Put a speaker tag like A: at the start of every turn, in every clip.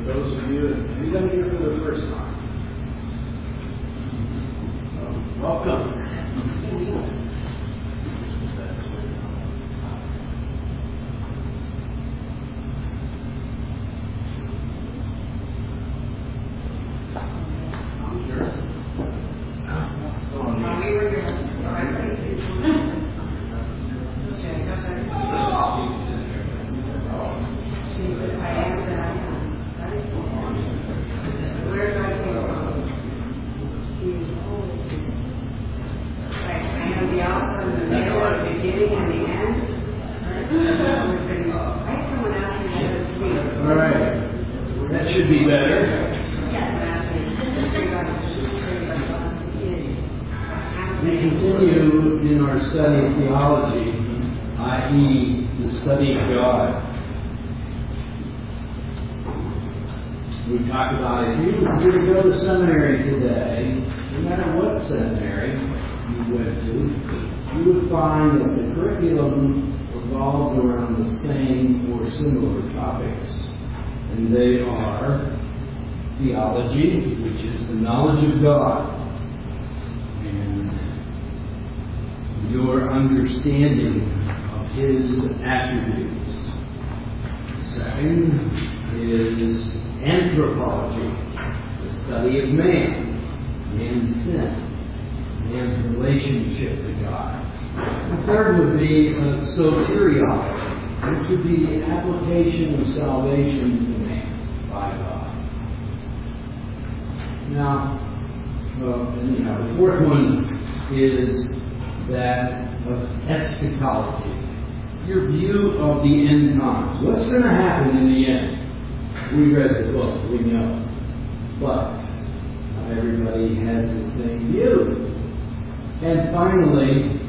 A: those of you, anybody here for the first time? Welcome.
B: Study of theology, i.e. the study of God. We talked about if you were to go to seminary today, no matter what seminary you went to, you would find that the curriculum revolved around the same or similar topics. And they are theology, which is the knowledge of God, your understanding of His attributes. Second is anthropology, the study of man, man's sin, man's relationship to God. The third would be soteriology, which would be the application of salvation to man by God. Now, the fourth one is that of eschatology, your view of the end times. What's going to happen in the end? We read the book, we know. But not everybody has the same view. And finally,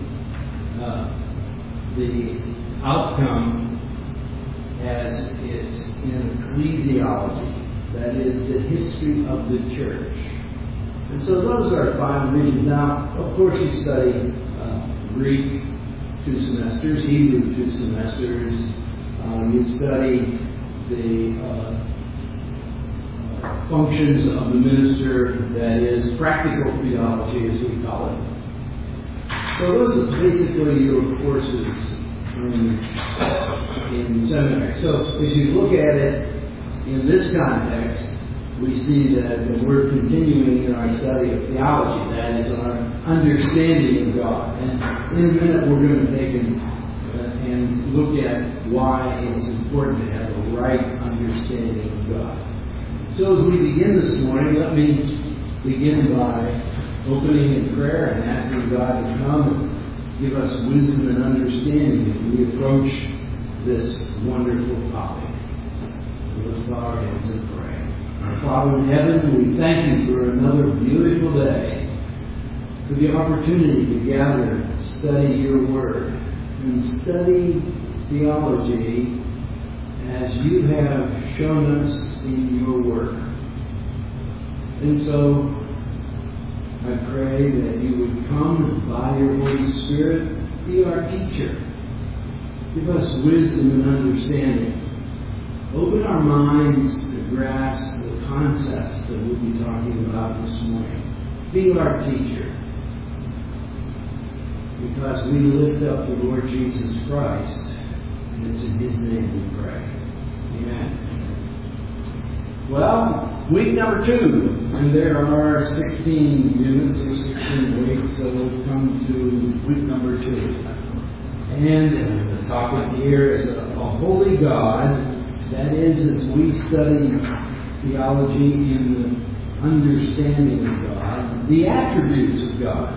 B: the outcome as it's in ecclesiology, that is the history of the church. And so those are 5 divisions. Now, of course, you study Greek 2 semesters, Hebrew 2 semesters. You study the functions of the minister, that is practical theology, as we call it. So those are basically your courses in seminary. So as you look at it in this context, we see that we're continuing in our study of theology, that is our understanding of God. And in a minute we're going to take and look at why it's important to have a right understanding of God. So as we begin this morning, let me begin by opening in prayer and asking God to come and give us wisdom and understanding as we approach this wonderful topic. So let's bow our heads and pray. Our Father in heaven, we thank you for another beautiful day, for the opportunity to gather and study your word and study theology as you have shown us in your work. And so I pray that you would come by your Holy Spirit, be our teacher. Give us wisdom and understanding. Open our minds to grasp the concepts that we'll be talking about this morning. Be our teacher. Because we lift up the Lord Jesus Christ, and it's in His name we pray. Amen. Well, week number 2, and there are 16 units or 16 weeks, so we've come to week number 2. And the topic here is a holy God. That is, as we study theology in the understanding of God, the attributes of God.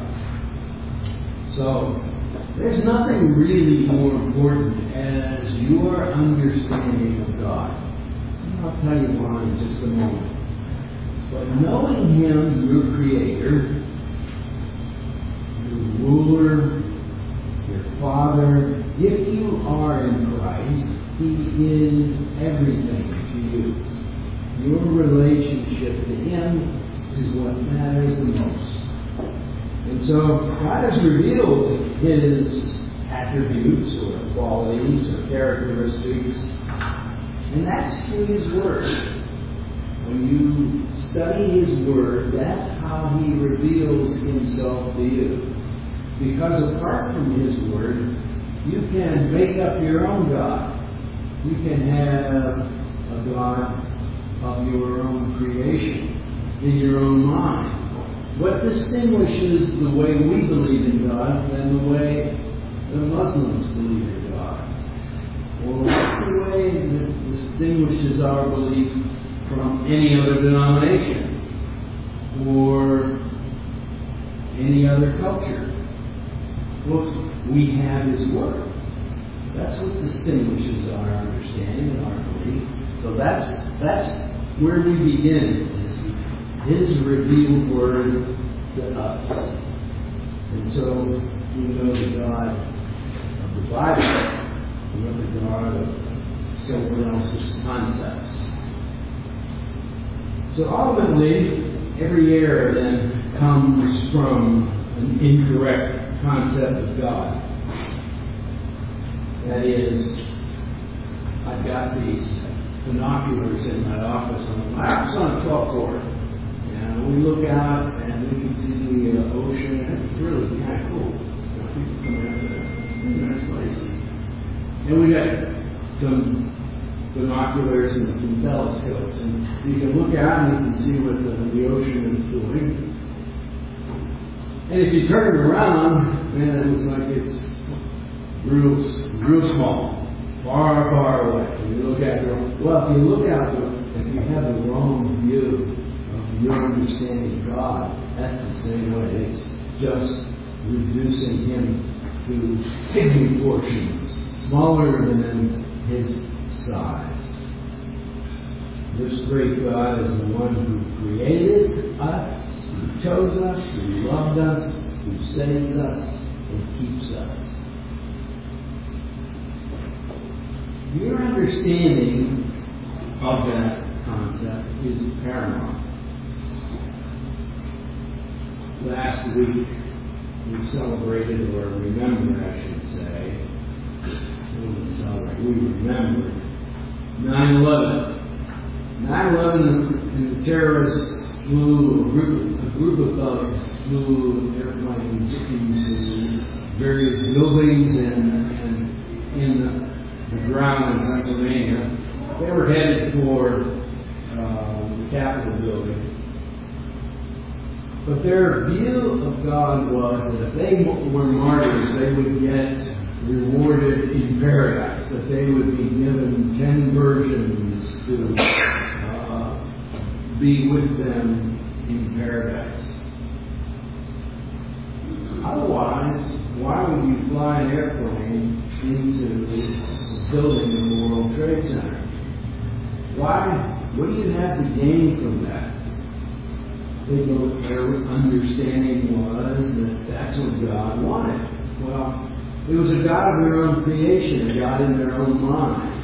B: So, there's nothing really more important as your understanding of God. I'll tell you why in just a moment. But knowing Him, your Creator, your ruler, your Father, if you are in Christ, He is everything to you. Your relationship to Him is what matters the most. And so God has revealed His attributes or qualities or characteristics, and that's through His Word. When you study His Word, that's how He reveals Himself to you. Because apart from His Word, you can make up your own God. You can have a God of your own creation, in your own mind. What distinguishes the way we believe in God than the way the Muslims believe in God? Well, what's the way that distinguishes our belief from any other denomination or any other culture? Well, we have His Word. That's what distinguishes our understanding and our belief. So that's where we begin, is His revealed Word to us. And so we know the God of the Bible. We know the God of someone else's concepts. So ultimately, every error then comes from an incorrect concept of God. That is, I've got these binoculars in my office, and it's on a 12 court. And we look out and we can see the ocean, and it's really kind of cool. People come out to a nice place. And we got some binoculars and some telescopes, and you can look out and you can see what the ocean is doing. And if you turn it around, man, it looks like it's real small, far away. And you look at it, well, if you look out, if you have the wrong view of your understanding of God, that's the same way. It's just reducing Him to pygmy portions, smaller than His size. This great God is the one who created us, who chose us, who loved us, who saved us, and keeps us. Your understanding of that concept is paramount. Last week, we celebrated, or remembered, I should say, we remembered 9/11. 9/11, and the terrorists flew, a group of thugs flew airplanes into various buildings and in the ground in Pennsylvania. They were headed for the Capitol building. But their view of God was that if they were martyrs, they would get rewarded in paradise, that they would be given 10 virgins to be with them in paradise. Otherwise, why would you fly an airplane into the building in the World Trade Center? Why? What do you have to gain from that? Their understanding was that that's what God wanted. Well, it was a God of their own creation, a God in their own mind.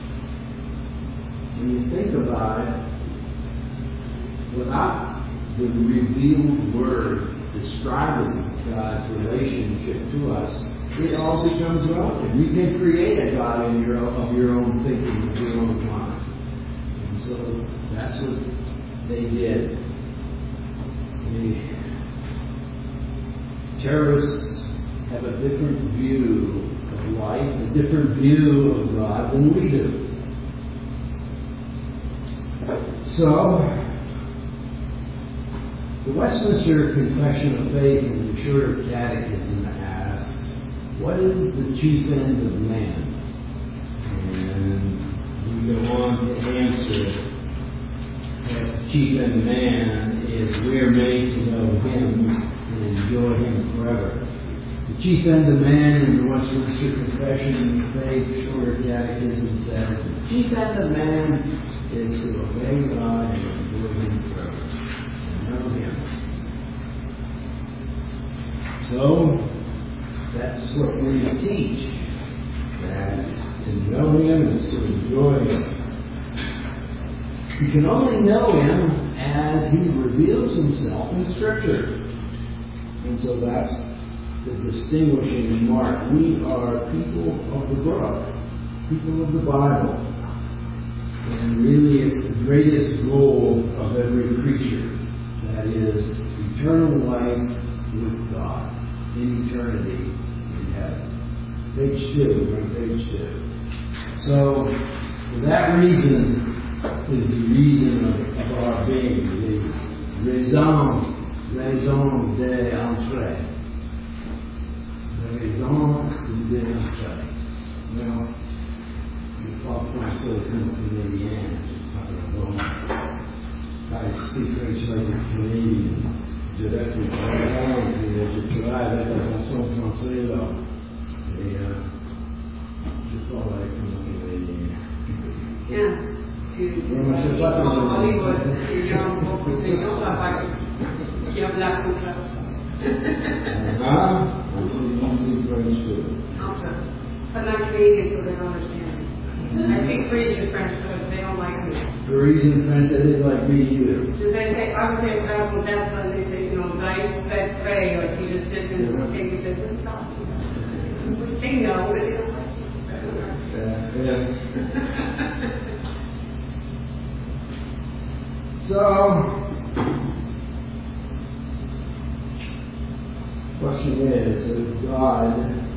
B: When you think about it, without the revealed Word describing God's relationship to us, it all becomes relative. You can create a God of your own thinking, of your own mind. And so that's what they did. The terrorists have a different view of life, a different view of God than we do. So, the Westminster Confession of Faith and the Shorter Catechism asks, what is the chief end of man? And we go on to answer that the chief end of man is we are made to know Him and enjoy Him forever. The chief end of man in the Westminster Confession of Faith, Shorter Catechism says, the chief end of man is to obey God and enjoy Him forever. And know Him. So, that's what we teach. That to know Him is to enjoy Him. You can only know Him as He reveals Himself in Scripture. And so that's the distinguishing mark. We are people of the book, people of the Bible. And really it's the greatest goal life with God in eternity in heaven. Page 2, right? Page 2. So, for that reason is the reason of our being, the raison d'entrée. The raison d'entrée. Well, you talk français comme Canadien. I speak French like a Canadian. Je reste en France et je travaille avec la chanson française là. Et je parle comme un Canadien.
C: Yeah. Hollywood, il y a un beaucoup de gens là-bas qui ont la coupe. But not Canadian, so they don't understand. I speak Parisian French, so they don't like me.
B: Parisian French, they didn't like me either.
C: So they say, I would say, well, that's when they say, you know, nice, that pray, or you just did this, or they said, this is not. They know, but they don't like it.
B: Yeah. So, question is, if God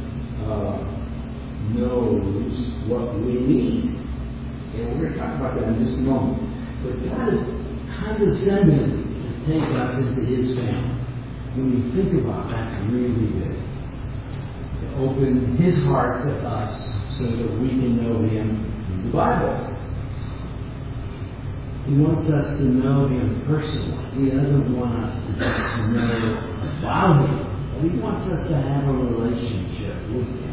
B: knows what we need, and we're going to talk about that in just a moment, but God is condescending to take us into His family. When you think about that, really good. To open His heart to us so that we can know Him in the Bible. He wants us to know Him personally. He doesn't want us to just know about Him. He wants us to have a relationship with Him.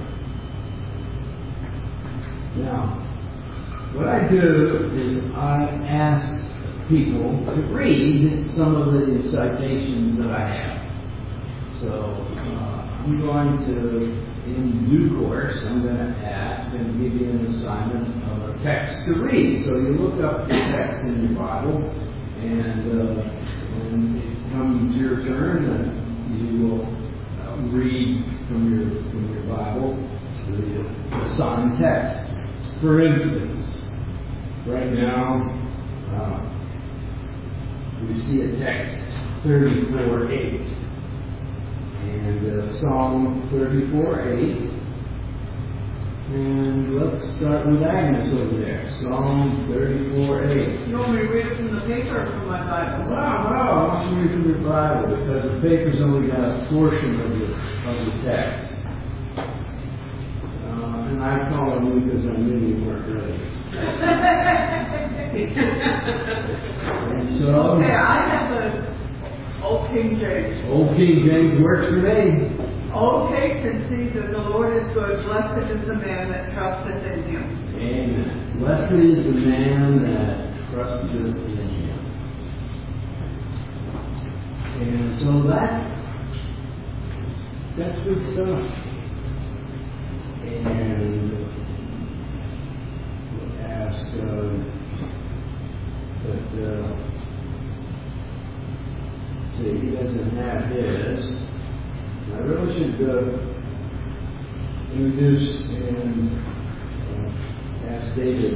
B: Now, what I do is I ask people to read some of the citations that I have. So, I'm going to, in due course, I'm going to ask and give you an assignment of a text to read. So you look up the text in your Bible, and when it comes your turn, you will read from your Bible the assigned text. For instance, right now we see a text 34:8. And Psalm 34:8. And let's start with Agnes over there. Psalm 34:8.
C: You want me to read it from the paper or from my Bible?
B: Well, I want you to read from your Bible because the paper's only got a portion of the text. And I call on you because I knew you weren't ready. And so,
C: okay, I have the Old King James.
B: Old King James works for me.
C: Oh, taste and see that the Lord is good. Blessed is the man that trusteth in Him.
B: Amen. Blessed is the man that trusteth in Him. And so that's good stuff. And we'll ask see, he doesn't have his. I really should introduce and ask David.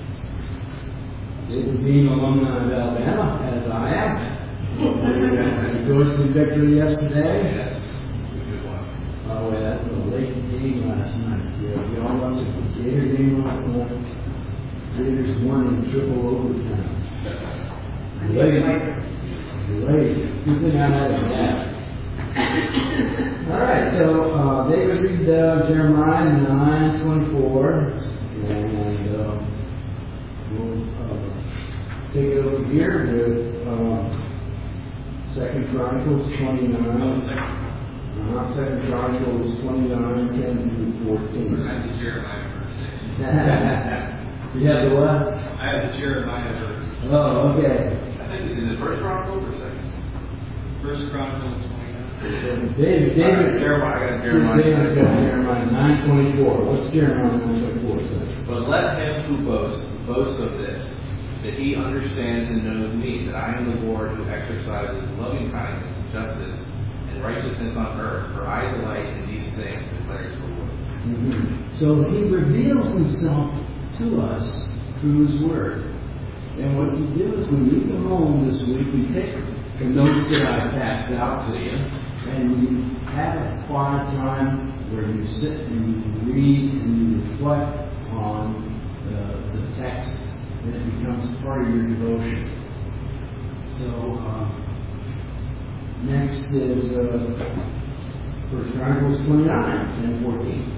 B: David being alumni of Alabama, as I am. Rejoiced in victory yesterday.
A: Yes. Good one.
B: Oh, yeah, that was a late game last night. Yeah, we all watched the Gator game last night. Gators won in triple overtime. Late. Good thing I had a nap. All right, so David read Jeremiah 9:24, and we'll take it over here with 2 Chronicles 29. 2 Chronicles 29:10-14.
A: I have the Jeremiah verse.
B: You have the what?
A: I have the Jeremiah verse.
B: Oh, okay.
A: I think is it First Chronicles or Second? First Chronicles 29.
B: David.
A: Jeremiah. I got Jeremiah.
B: David's got Jeremiah 9:24. What's Jeremiah 9:24 say?
D: But let him who boast of this, that he understands and knows me, that I am the Lord who exercises loving kindness, justice, and righteousness on earth. For I delight in these things, declares the Lord.
B: Mm-hmm. So He reveals Himself to us through His Word. And what we do is when we go home this week, we take the notes that I passed out to you, and you have a quiet time where you sit and you read and you reflect on the text, and it becomes part of your devotion. So next is 1 Chronicles 29, 10, 14.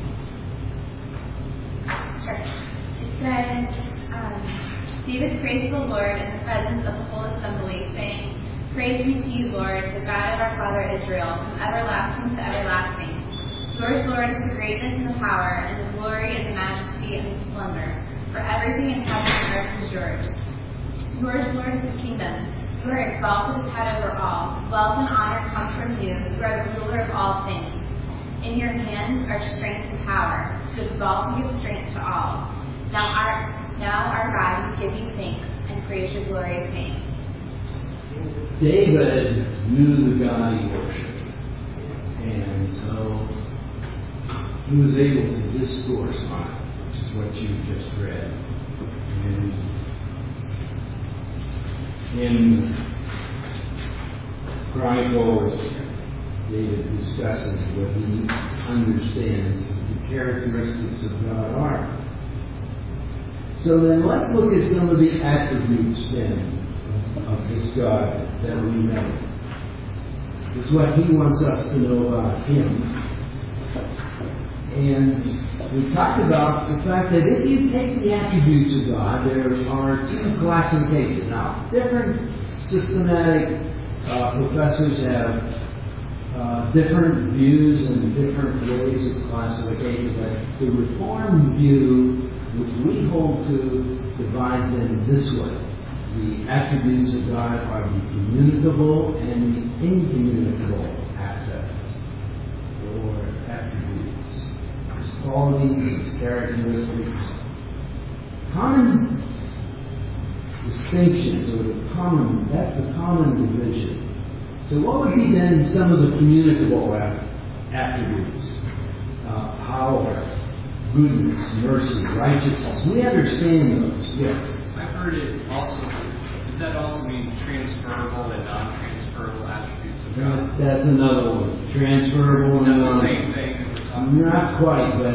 E: Sure. It says, David praised the Lord in the presence of the whole assembly, saying, Praise be to you, Lord, the God of our father Israel, from everlasting to everlasting. Yours, Lord, is the greatness and the power, and the glory and the majesty and the splendor. For everything in heaven and earth is yours. Yours, Lord, is the kingdom. You are exalted as head over all. Wealth and honor come from you. You are the ruler of all things. In your hands are strength and power, to exalt and give strength to all. Now our God, we give you thanks and praise your glorious name.
B: David knew the God he worshipped, and so he was able to discourse on it, which is what you just read. And in Chronicles, David discusses what he understands the characteristics of God are. So then let's look at some of the attributes then of this God that we know. It's what he wants us to know about him. And we talked about the fact that if you take the attributes of God, there are two classifications. Now, different systematic professors have different views and different ways of classification, but the Reformed view, which we hold to, divides them this way. The attributes of God are the communicable and the incommunicable aspects, or attributes. His qualities, his characteristics. Common distinctions, or that's the common division. So what would be then some of the communicable attributes? Power, goodness, mercy, righteousness. We understand those, yes.
A: I've heard it also, does that also mean transferable and non-transferable attributes of God?
B: That's another one. Transferable
A: Is
B: and
A: that the
B: non.
A: same thing that we're talking about?
B: Not quite, but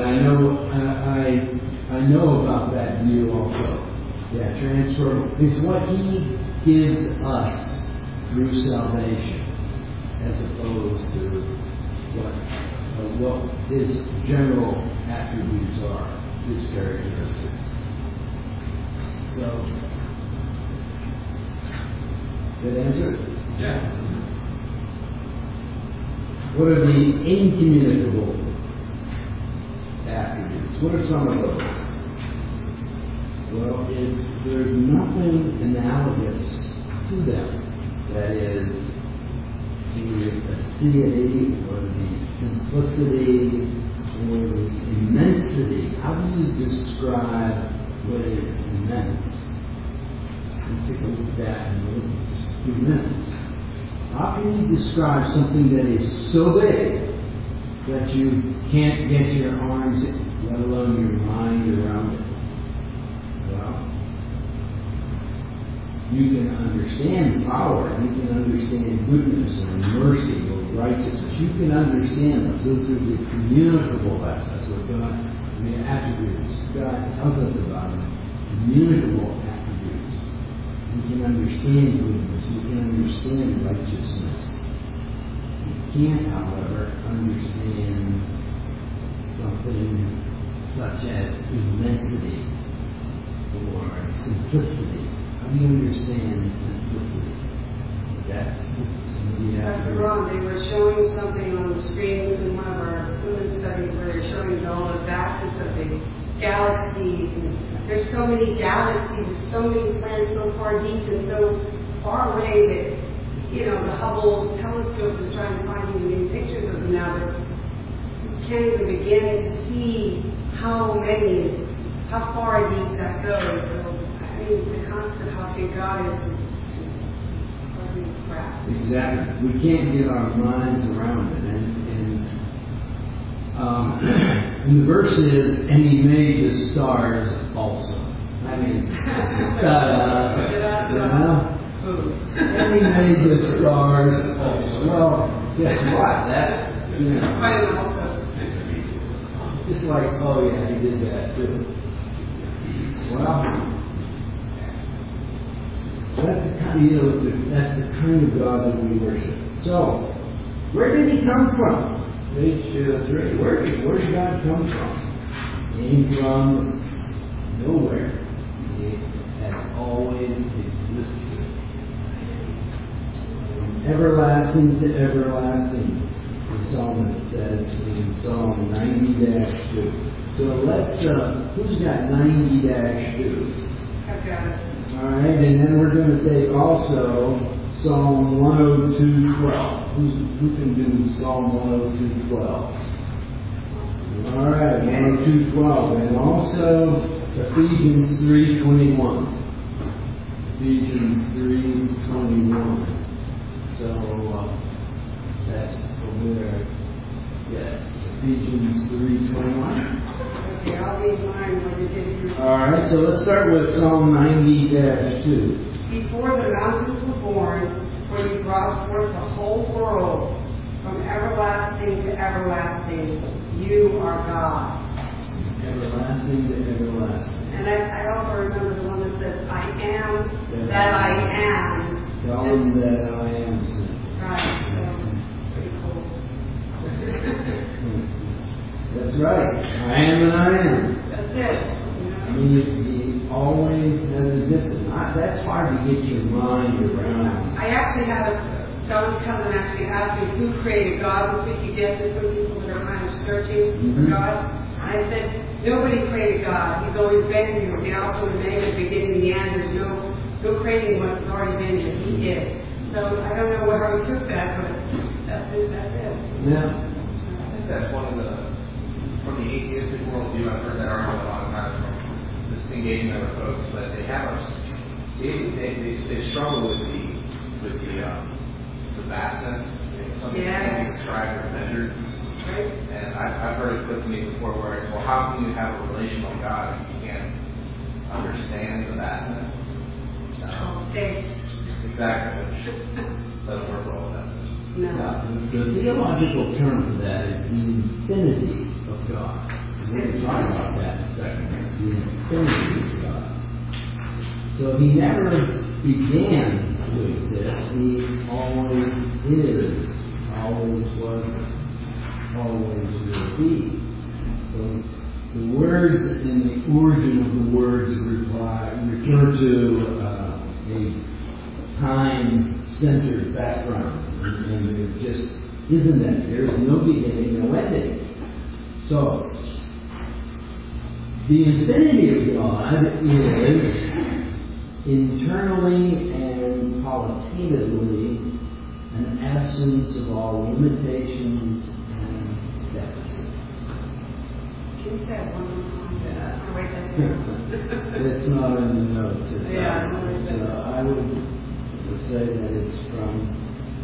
B: I know about that view also. Yeah, transferable. It's what he gives us through salvation, as opposed to what his general attributes are, his characteristics. So, did that answer it?
A: Yeah.
B: What are the incommunicable attributes? What are some of those? Well, there's nothing analogous to them. That is, the aseity, or the simplicity, or the immensity. How do you describe what is immense? Let's take a look at that in a few minutes. How can you describe something that is so big that you can't get your arms, let alone your mind, around it? Well, you can understand power, you can understand goodness or mercy or righteousness. You can understand those. Those are the communicable aspects of God, the attributes God tells us about them. Communicable attributes. You can understand goodness, you can understand righteousness. You can't, however, understand something such as immensity or simplicity. How do you understand simplicity? That's somebody
C: Dr. Ron, they were showing something on the screen in one of our women's studies where they're showing all the vastness of the galaxies. And there's so many galaxies, there's so many planets so far deep and so far away that, you know, the Hubble telescope is trying to find even new pictures of them now, but you can't even begin to see how far deep that goes. So, I mean, the concept of how big God is hardly grasp.
B: Exactly. We can't get our minds around it. And the verse is, and he made the stars also. I mean,
C: food.
B: And he made the stars also. Well, guess what? That, you know.
C: Quite an also.
B: Just like, oh yeah, he did that too. Well, that's the kind of God that we worship. So, where did he come from? Page 3. Where did God come from? He came from nowhere. He has always existed. From everlasting to everlasting. The psalmist says in Psalm 90-2. So let's, who's got 90-2?
C: I've got it.
B: All right, and then we're going to take also Psalm 102:12. Who can do Psalm 102:12? All right, 102:12, and also Ephesians 3:21. Ephesians 3:21. So that's over there. Yeah, Ephesians 3:21.
C: Okay, I'll leave mine when you get through.
B: All right, so let's start with Psalm 90-2.
C: Before the mountains were born, when you brought forth the whole world, from everlasting to everlasting, you are God.
B: Everlasting to everlasting.
C: And I also remember the one that says, I am that I am.
B: Tell him that I am sent.
C: Right, pretty cool.
B: That's right. I am and I am.
C: That's it.
B: I mean, he always has existed. That's hard to get your mind around.
C: I actually had someone come and actually ask me who created God this week. You get this from people that are kind of searching for God. And I said, nobody created God. He's always been here. The Alpha and Omega, the beginning and the end. There's no creating what's already been here. He is. So I don't know where I took that, but that's it.
B: Yeah.
D: I think that's one of the, from the atheistic worldview, I've heard that argument a lot of times from just engaging other folks, but they have they struggle with the vastness, something that can't be described or measured.
C: Right?
D: And I've heard it put to me before where it's, well, how can you have a relational God if you can't understand the vastness?
C: Okay.
D: Exactly. Which doesn't work well with that.
C: No.
B: The theological term for that is the infinity of God. We're going to talk about that in a second. The infinity of God. So he never began to exist. He always is, always was, always will be. So the words in the origin of the words refer to a time-centered background. And there just isn't that. There's no beginning, no ending. So, the infinity of God is internally and qualitatively an absence of all limitations and deficits.
C: Can you say it one more time?
B: Yeah.
C: I'll write that down.
B: It's not in the notes.
C: Yeah.
B: So I would say that it's from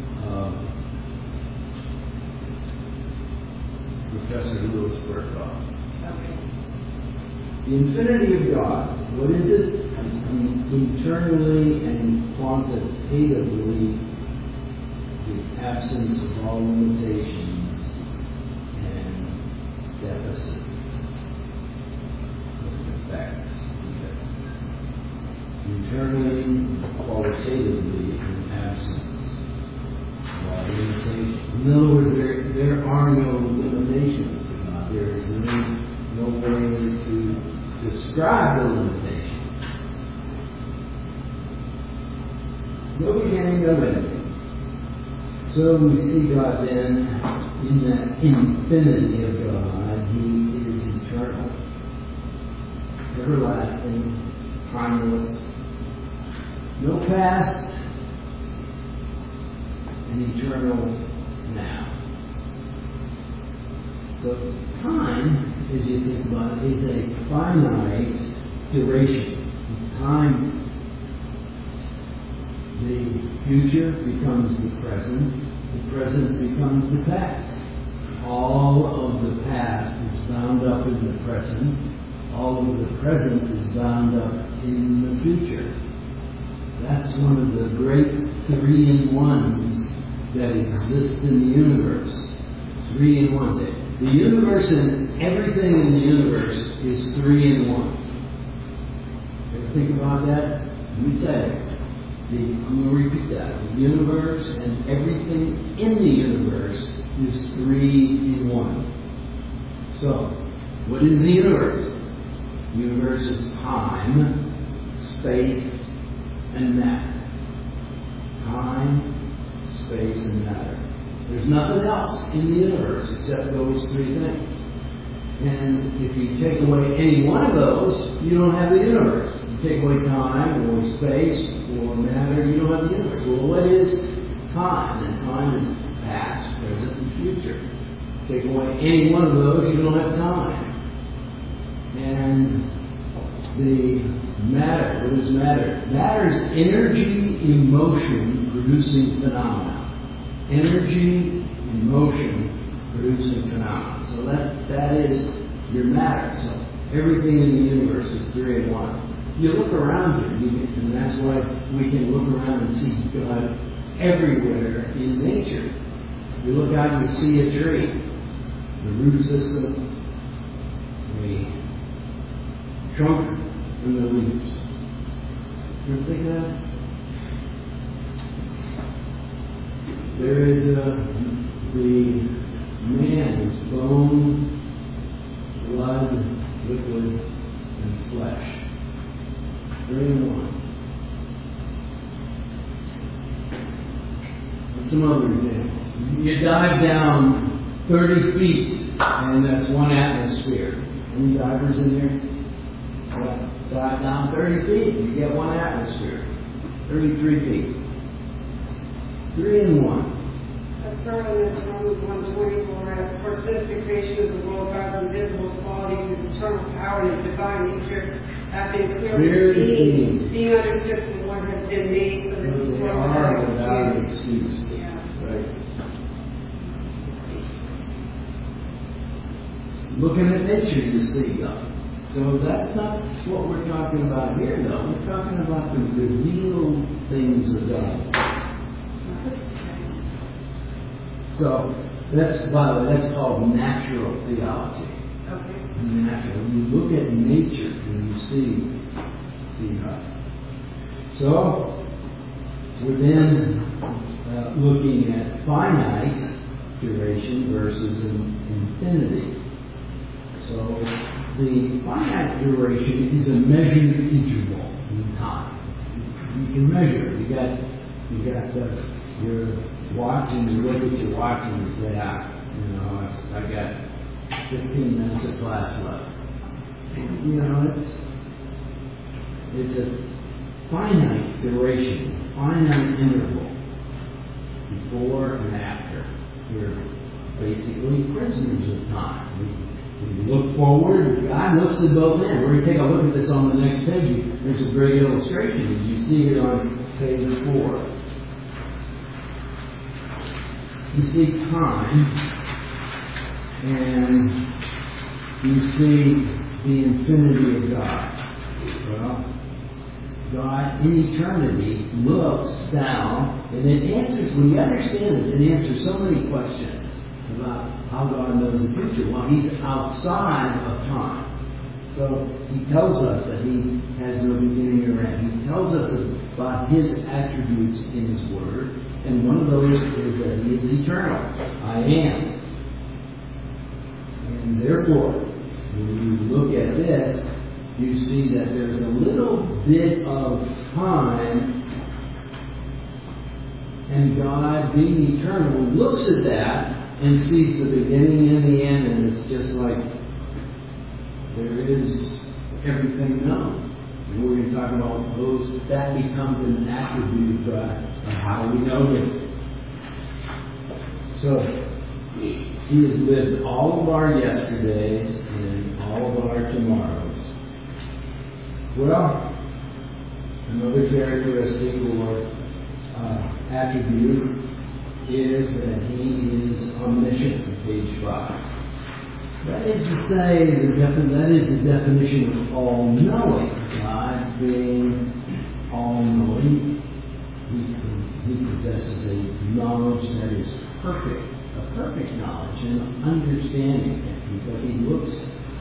B: Professor Louis Berkhoff.
C: Okay.
B: The infinity of God, what is it? It's the internally and quantitatively the absence of all limitations and deficits. Effects. Internally and qualitatively an absence. In other words, there are no limitations to God. There is no way to describe the limitations. No beginning, no ending. So we see God then in that infinity of God. He is eternal, everlasting, timeless, no past, and eternal now. So time, as you think about it, is a finite duration. Time, the future becomes the present becomes the past. All of the past is bound up in the present. All of the present is bound up in the future. That's one of the great 3-in-1s that exist in the universe. 3-in-1s. The universe and everything in the universe is 3-in-1. Ever think about that? Let me tell you. I'm going to repeat that. The universe and everything in the universe is 3-in-1. So, what is the universe? The universe is time, space, and matter. Time, space, and matter. There's nothing else in the universe except those 3 things. And if you take away any one of those, you don't have the universe. You take away time, or space, or matter, you don't have the universe. Well, what is time? And time is past, present, and future. Take away any one of those, you don't have time. And the matter, what is matter? Matter is energy in motion producing phenomena. Energy in motion producing phenomena. So that is your matter. So everything in the universe is 3-in-1. You look around here, and that's why we can look around and see God everywhere in nature. You look out and you see a tree, the root system, the trunk, and the leaves. You ever think of that? There is the man is bone, blood, liquid, and flesh. 3-in-1. And some other examples. You dive down 30 feet, and that's 1 atmosphere. Any divers in there? Dive down 30 feet, you get 1 atmosphere. 33 feet. 3-in-1.
C: Affirming that Romans 1:24, for since the creation of the world, God's invisible qualities, His eternal power, and His divine nature have been clearly seen, being understood from what has been made, so that the
B: They
C: world
B: are
C: has
B: without
C: excuse.
B: excuse.
C: Yeah.
B: Right? Looking at nature, you see God. So that's not what we're talking about here, though. We're talking about the revealed things of God. So that's, by the way, that's called natural theology.
C: Okay.
B: Natural. You look at nature and you see God. So we're then looking at finite duration versus infinity. So the finite duration is a measured interval in time. You can measure it. You got your watch, and you look at your watch and you say, I got 15 minutes of class left. It's a finite duration, finite interval, before and after. We're basically prisoners of time. We look forward, God looks at both ends. We're going to take a look at this on the next page. There's a great illustration, as you see here on page 4. You see time, and you see the infinity of God. Well, God in eternity looks down, and it answers, when you understand this, it answers so many questions about how God knows the future. Well, He's outside of time. So He tells us that He has no beginning or end. He tells us about His attributes in His Word. And one of those is that He is eternal. I am. And therefore, when you look at this, you see that there's a little bit of time, and God, being eternal, looks at that and sees the beginning and the end, and it's just like there is everything known. And we're going to talk about those, that becomes an attribute of how we know Him. So, He has lived all of our yesterdays and all of our tomorrows. Well, another characteristic or attribute is that He is omniscient, page 5. That is to say, that is the definition of all-knowing. God being all-knowing knowledge that is perfect, a perfect knowledge and understanding. But he looks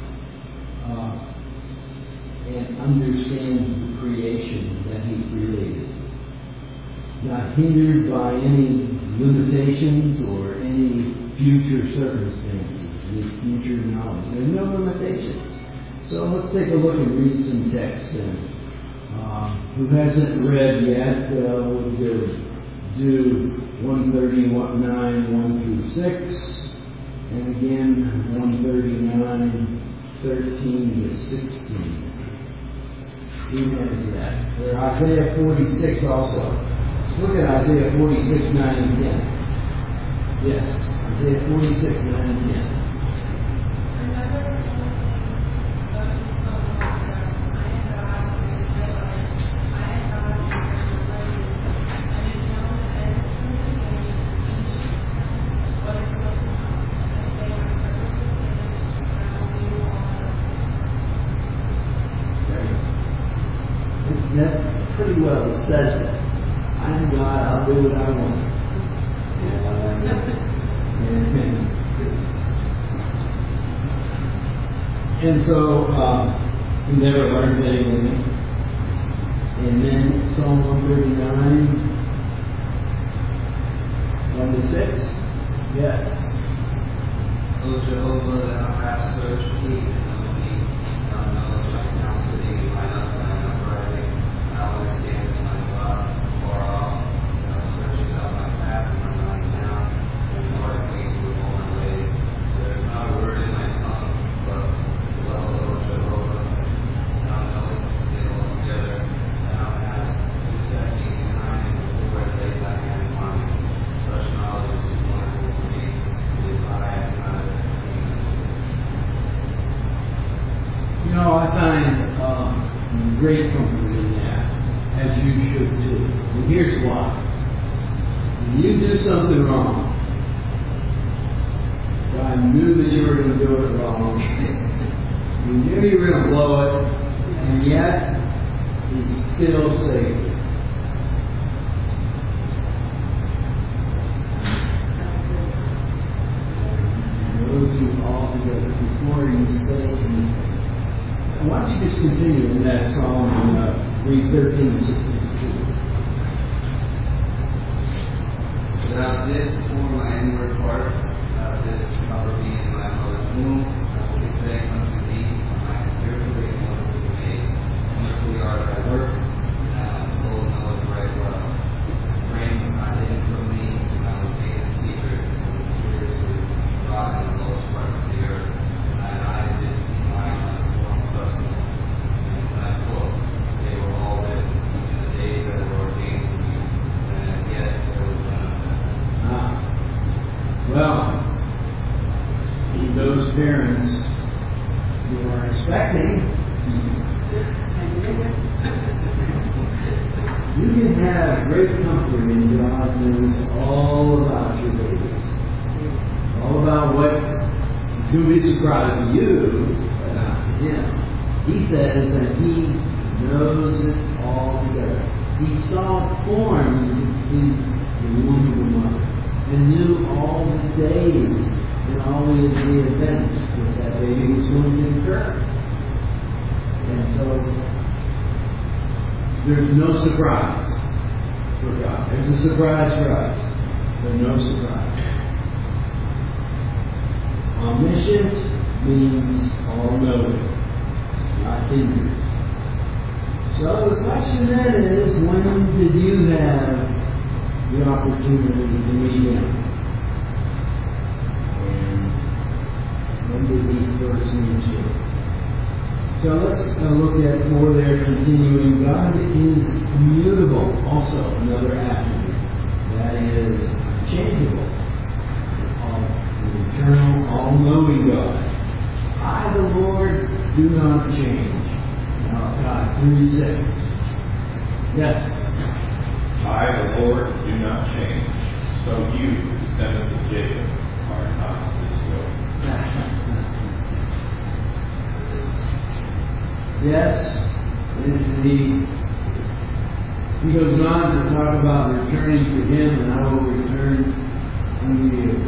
B: and understands the creation that he created. Not hindered by any limitations or any future circumstances, any future knowledge. There's no limitations. So let's take a look and read some text. And who hasn't read yet, we'll do 139, 1 through 6, and again 139, 13 to 16. Who has that? Or Isaiah 46 also. Let's look at Isaiah 46, 9 and 10. Yes, Isaiah 46, 9 and 10. That pretty well says it. I'm God, I'll do what I want. And so, he never learns anything. And then Psalm 139, 1 to 6. Yes.
F: O Jehovah, thou hast searched me and known me. Thou knowest my counsel, sitting line up and line uprightly. Thou understandest my thought far off. Thou searchest out my path and my lying down, and Lord acquainted with all my ways. There is not a word in my tongue, but well, O Jehovah, thou knowest it altogether. Thou hast set me behind and before I laid thy hand upon me. Such knowledge is wonderful to me. It is I am not a
B: You know, I find great comfort in that, as you should too. And here's why. When you do something wrong, God knew that you were going to do it wrong. You knew you were going to blow it, and yet He still saved you. He knows you all together before you say anything. Why don't you just continue in that Psalm and read 13 to 62.
F: Thou didst form my inward parts, thou didst cover me in my mother's womb. I will give thanks unto thee, for I am fearfully and wonderfully made. Wonderfully are thy works, and my soul knoweth right well. Frame was not hidden from me, and I was made in secret, and was curiously wrought in the lowest parts of the earth. Thine eyes did see mine unformed substance, and when I looked, they were all written, even the days that were ordained for you, and as yet there was none of them.
B: Well, those parents who are expecting, you can have great comfort in God knows all about your babies. All about what it's going to be a surprise to you, but not to Him. He says that He knows it all together. He saw it formed in the womb of the mother, and knew all the days and all the events that baby was going to occur. And so there's no surprise for God. There's a surprise for us, but no surprise. Omniscient means all-knowing, not hindered. So the question then is, when did you have the opportunity to meet Him? And when did He first meet you? So let's look at more there, continuing. God is immutable, also another attribute. That is changeable. The eternal, all-knowing God. I, the Lord, do not change. Malachi 3:6. Yes.
G: I, the Lord, do not change. So you, descendants of Jacob, are not destroyed.
B: Yes, the He goes on to talk about returning to Him, and I will return unto you.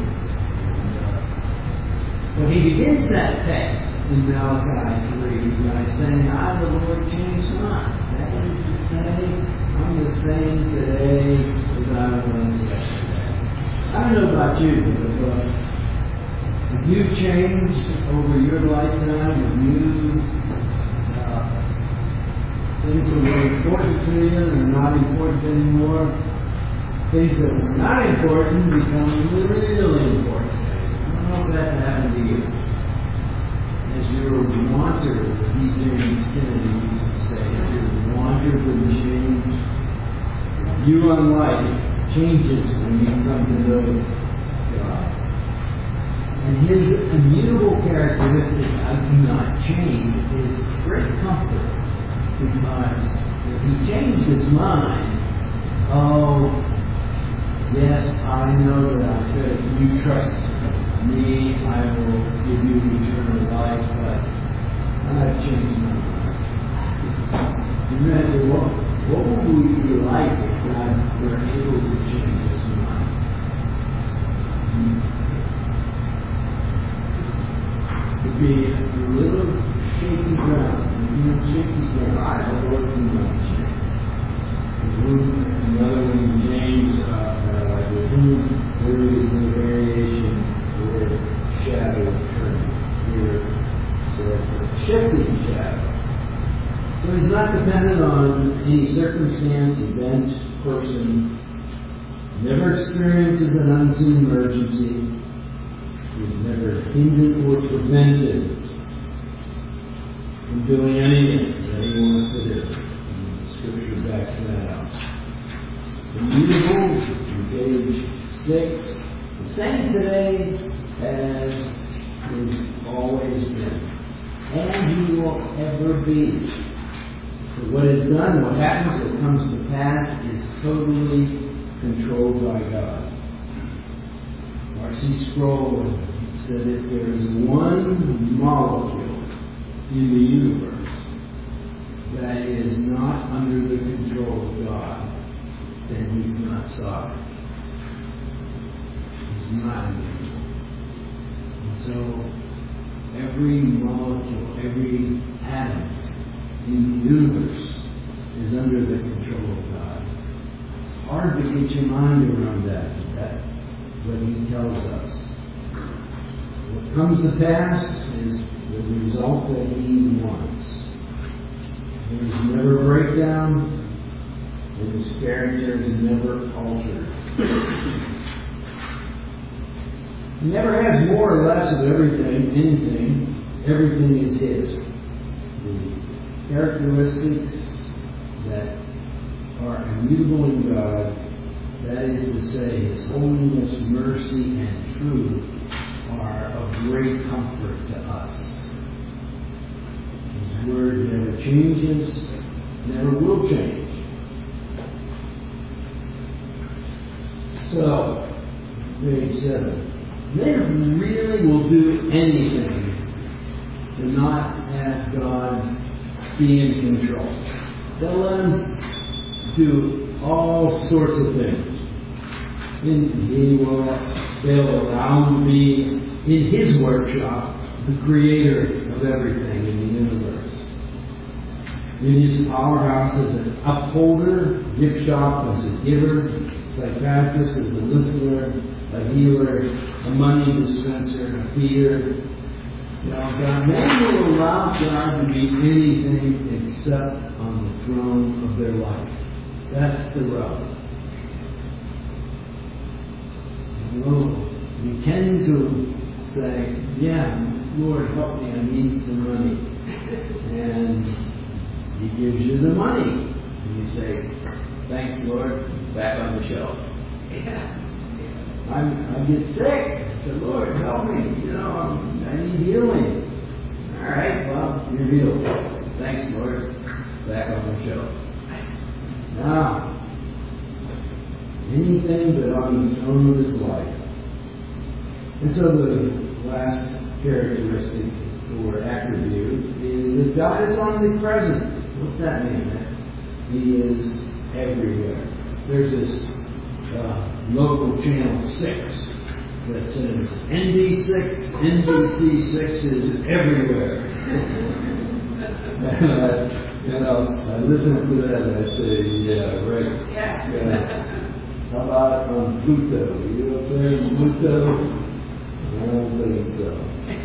B: But he begins that text in Malachi 3 by saying, I, the Lord, change not. That is to say, I'm the same today as I was yesterday. I don't know about you, but if you've changed over your lifetime, if you things that were important to you are not important anymore, things that were not important become really important. I don't know if that's happened to you. As your wanter, D.J. Kennedy used to say, your wanter for change, view on life changes when you come to know God. And His immutable characteristic of do not change is great comfort. Because if He changed His mind, oh, yes, I know that I said, if you trust me, I will give you eternal life, but I've changed my mind. Imagine what would we be like if God were able to change His mind? It'd be a little shaky ground. Shaky ground. I don't work too much. Another one, James, with whom there is no variation or shadow of turning. Here it says shifting shadow. So he's not dependent on any circumstance, event, person. Never experiences an unseen emergency. He's never hindered or prevented from doing anything that he wants to do. And the Scripture backs that up. Immutable, in page 6, the same today as he's always been. And he will ever be. So what is done, what happens, what comes to pass, is totally controlled by God. R.C. Sproul said if there is one molecule in the universe that is not under the control of God, then He's not sovereign. He's not in control. And so every molecule, every atom in the universe is under the control of God. It's hard to get your mind around that, what He tells us. What comes to pass is the result that He wants. There's never a breakdown, and His character is never altered. He never has more or less of anything. Everything is His. The characteristics that are immutable in God, that is to say, His holiness, mercy, and truth, are of great comfort to us. His Word never changes, never will change. So, page 7. They really will do anything to not have God be in control. They'll let Him do all sorts of things. They'll allow Him to be in His workshop, the creator of everything in the universe. In His powerhouse as an upholder, gift shop as a giver, psychiatrist as a listener, a healer, a money dispenser, a feeder. God never will allow God to be anything except on the throne of their life. That's the rub. We tend to say, yeah, Lord, help me, I need some money. And He gives you the money. And you say, thanks, Lord, back on the shelf. I get sick. I said, Lord, help me. I need healing. All right, well, you're healed. Thanks, Lord. Back on the shelf. Now, anything but on the throne of His life. And so the last characteristic or attribute is that God is omnipresent. What's that mean? He is everywhere. There's this local channel 6 that says ND6, NBC6 is everywhere. And I listen to that and I say, yeah, right. Yeah. How about on Pluto? You up there on Pluto? I don't think so.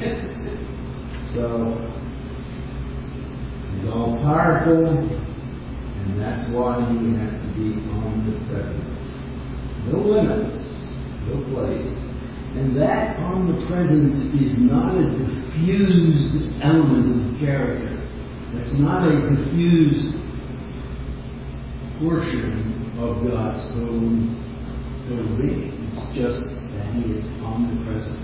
B: So, he's all powerful, and that's why he has to be omnipresent. No limits, no place. And that omnipresence is not a diffused element of character. It's not a diffused portion of God's own being. It's just that He is omnipresent.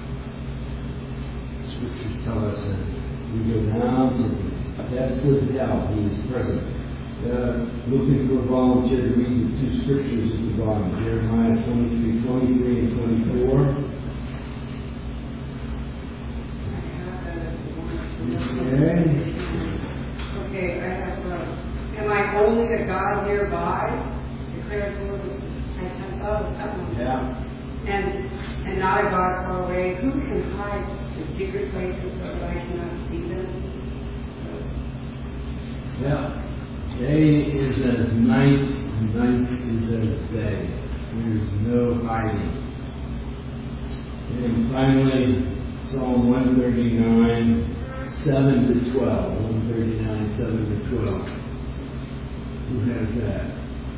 B: Scriptures tell us that we go down to the depths of hell, He is present. Looking for a volunteer to read the two scriptures at the bottom, Jeremiah 23:23 and 24.
C: Okay, I have am I only a God nearby? Declares the Lord.
B: Yeah.
C: And not a God far away. Who can hide in secret places so that I cannot see them?
B: Yeah. Day is as night, and night is as day. There's no hiding. And finally, Psalm 139, 7 to 12. 139, 7 to 12. Who has that?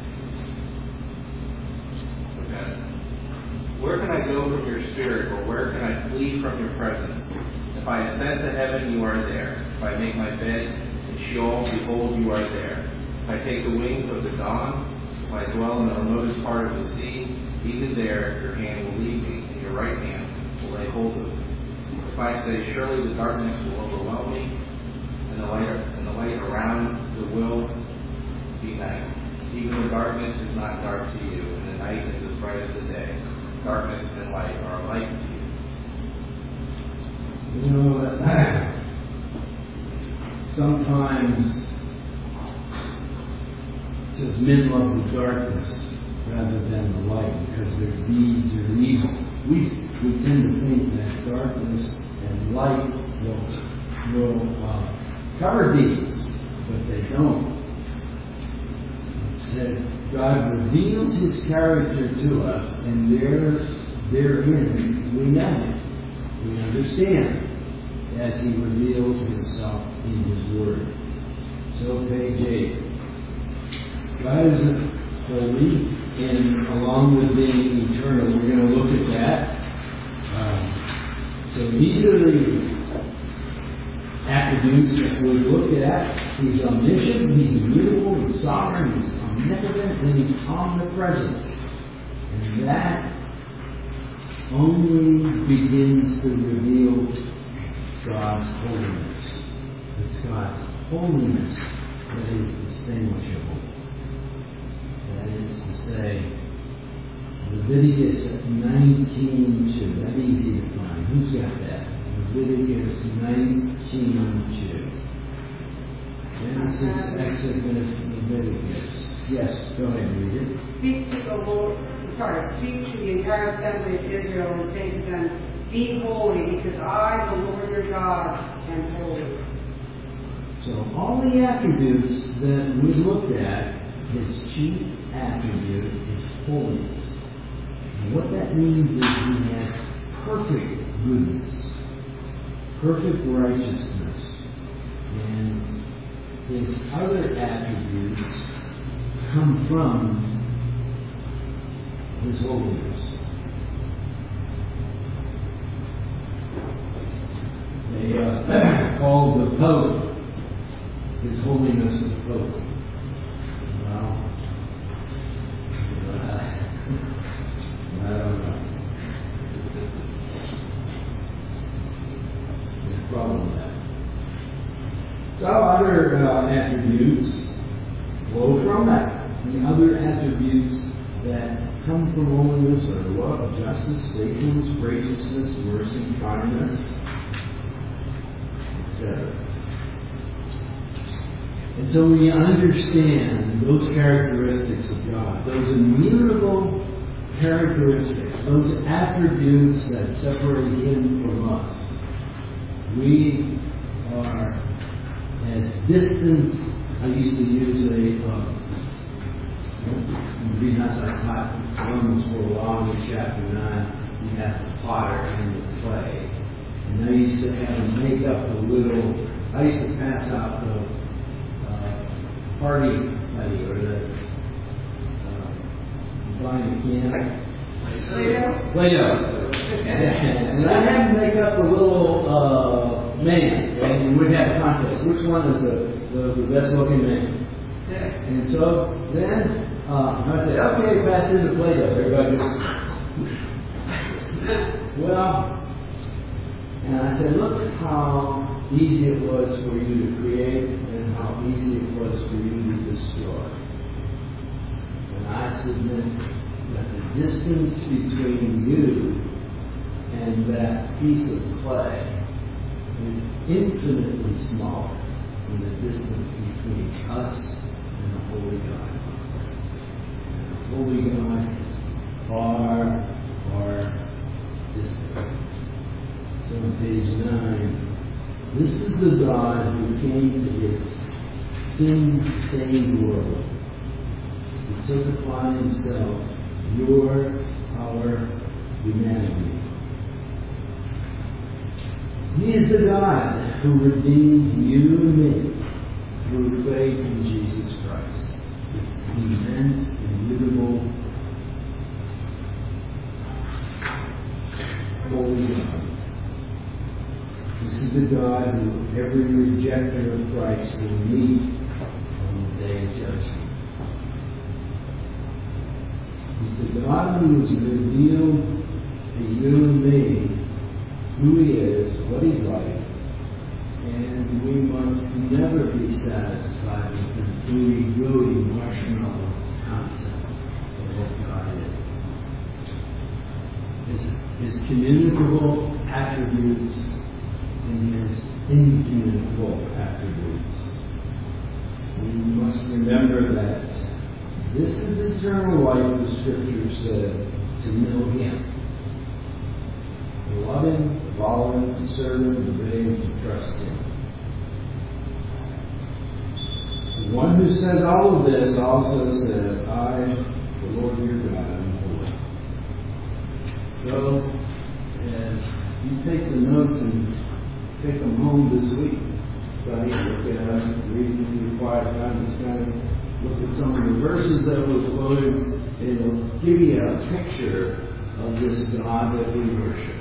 D: Okay. Where can I go from your spirit, or where can I flee from your presence? If I ascend to heaven, you are there. If I make my bed in Sheol, behold, you are there. If I take the wings of the dawn, if I dwell in the remotest part of the sea, even there your hand will lead me, and your right hand will lay hold of me. If I say, surely the darkness will overwhelm me, and the light around it will be night. Even the darkness is not dark to you, and the night is as bright as the day. Darkness and light are alike to you.
B: You know, sometimes it says men love the darkness rather than the light because their deeds are evil. We tend to think that darkness and light will cover deeds, but they don't. It said God reveals His character to us, and therein we know it. We understand as He reveals Himself in His Word. So page 8. God is holy, and along with being eternal, we're going to look at that. So these are the attributes that we look at. He's omniscient, He's immutable, He's sovereign, He's omnipotent, and He's omnipresent. And that only begins to reveal God's holiness. It's God's holiness that is distinguishable. That is to say, Leviticus 19:2. That's easy to find. Who's got that? Leviticus 19:2. Genesis, Exodus, Leviticus. Yes, go ahead and read it.
C: Speak to the entire assembly of Israel and say to them, be holy, because I, the Lord your God, am holy.
B: So all the attributes that we looked at, His chief attribute is holiness. And what that means is He has perfect goodness, perfect righteousness, and His other attributes come from His holiness. They called the Pope His Holiness the Pope. Well, I don't know. There's a problem with that. So other attributes flow from that. The other attributes that come from holiness are love, justice, faithfulness, graciousness, mercy, kindness, etc. And so when you understand those characteristics of God, those immutable characteristics, those attributes that separate Him from us, we are as distant. I used to use reading outside taught Romans for a while in chapter 9, you have the potter and the clay. And I used to have them make up the little, I used to pass out the party money or the buying a can. Play-Doh. And I had to make up the little man, and we'd have a contest. Which one is the best looking man? And so then I said, okay, pass in the Play-Doh. Everybody goes, well, and I said, look at how easy it was for you to create and how easy it was for you to destroy. And I submit that the distance between you and that piece of clay is infinitely smaller than the distance between us and the Holy God. And the Holy God is far, far distant. So on page 9, this is the God who came to His sin-stained world. He took upon Himself our humanity. He is the God who redeemed you and me through faith in Jesus Christ. This immense, immutable, holy God. This is the God who every rejecter of Christ will meet on the day of judgment. He's the God who has revealed to you and me who He is, what He's like, and we must never be satisfied with the gooey, marshmallow concept of what God is. His communicable attributes and His incommunicable attributes. We must remember that this is eternal life, the Scripture said, to know Him. To love Him, to follow Him, to serve Him, to obey Him, to trust Him. The one who says all of this also said, I, the Lord your God, am holy. So, as you take the notes and take them home this week, study, look at them, read in your quiet time, just kind of look at some of the verses that were quoted. It'll give you a picture of this God that we worship.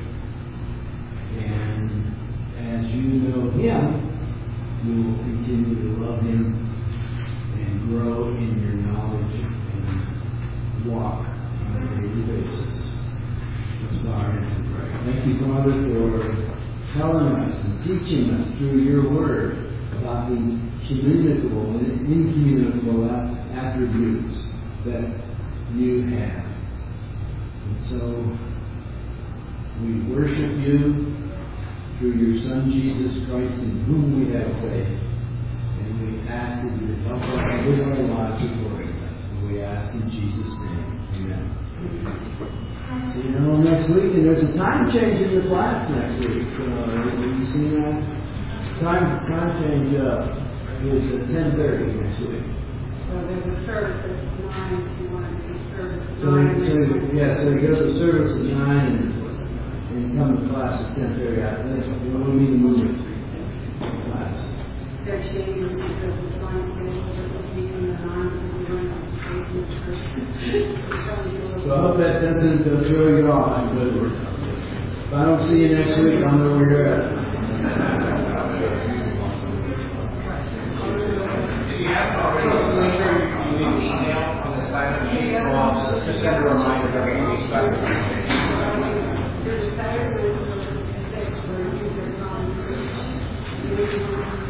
B: And as you know Him, you will continue to love Him and grow in your knowledge and walk on a daily basis. Let's bow our heads and pray. Thank you, Father, for telling us and teaching us through your word about the communicable and incommunicable attributes that you have. And so we worship you through your Son, Jesus Christ, in whom we have faith. And we ask that you help us live our lives according to that. And we ask in Jesus' name. Amen. See you all next week. And there's a time change in the class next week. Have you seen that? Time change is at 10:30 next week.
C: So there's a service at 9 if you want to do service at 9.
B: So you go to service at 9 and come to class at 10:30. I think you want to meet the movement class.
C: They're changing because the time schedule is meeting the 9 because we don't have
B: So I hope that doesn't throw you off. If I don't see you next week, I'll know where you're at.
D: If you haven't already, make sure you leave an email on the side of the page so I'll just send a reminder every week.
C: There's a Saturday service at 6 where you can